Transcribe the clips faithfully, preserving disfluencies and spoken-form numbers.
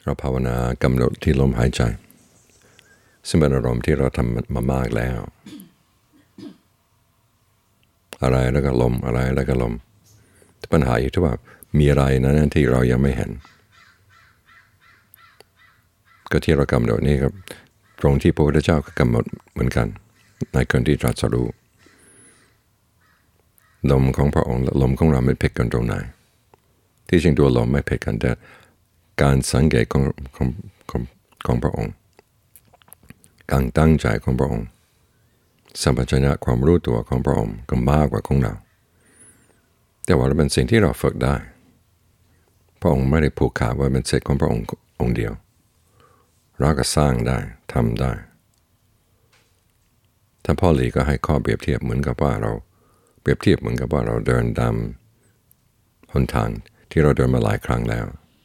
เราภาวนากำหนดที่ลมหายใจซึ่งเป็นอารมณ์ที่เราทำมามากแล้วอะไรแล้วก็ลมอะไรแล้วก็ลมปัญหาอยู่ที่ว่ามีอะไรนั้นที่เรายังไม่เห็นก็ที่เรากำหนดนี่ครับตรงที่พระพุทธเจ้าก็กำหนดเหมือนกันในคนที่ตรัสรู้ลมของพระองค์ลมของเราไม่ผิดกันตรงไหนที่จริงตัวลมไม่ผิดกันแต่การสังเกตของของของของพระองค์การตั้งใจของพระองค์สัมปชัญญะความรู้ตัวของพระองค์ก็มากกว่าของเราแต่ว่าเป็นสิ่งที่เราฝึกได้พระองค์ไม่ได้ผูกขาดว่าเป็นสิทธิ์ของพระองค์องค์เดียวเราก็สร้างได้ทำได้ท่านพ่อหลีก็ให้ข้อเปรียบเทียบเหมือนกับว่าเราเปรียบเทียบเหมือนกับว่าเราเดินตามหนทางที่เราเดินมาหลายครั้งแล้ว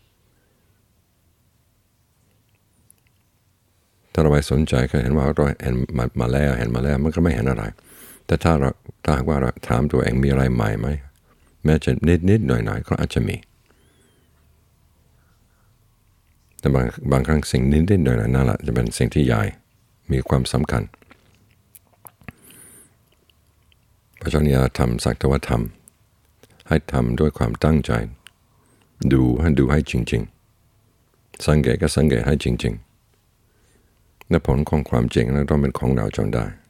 ถ้าเราไปสนใจก็เห็นว่าเราเห็นมามาแล้วเห็นมาแล้วมันก็ไม่เห็นอะไรแต่ถ้าเราถ้าหากว่าเราถามตัวเองมีอะไรใหม่ไหมแม้จะนิดนิดหน่อยหน่อยก็อาจจะมีแต่บางบางครั้งสิ่งนิดนิดหน่อยหน่อยนั่นแหละจะเป็นสิ่งที่ใหญ่มีความสำคัญพระเจ้าอย่าทำสักแต่ว่าทำให้ทำด้วยความตั้งใจดูให้ดูให้จริงๆสังเกตก็สังเกตให้จริงๆและผลของความจริงนั้นต้องเป็นของเราจนได้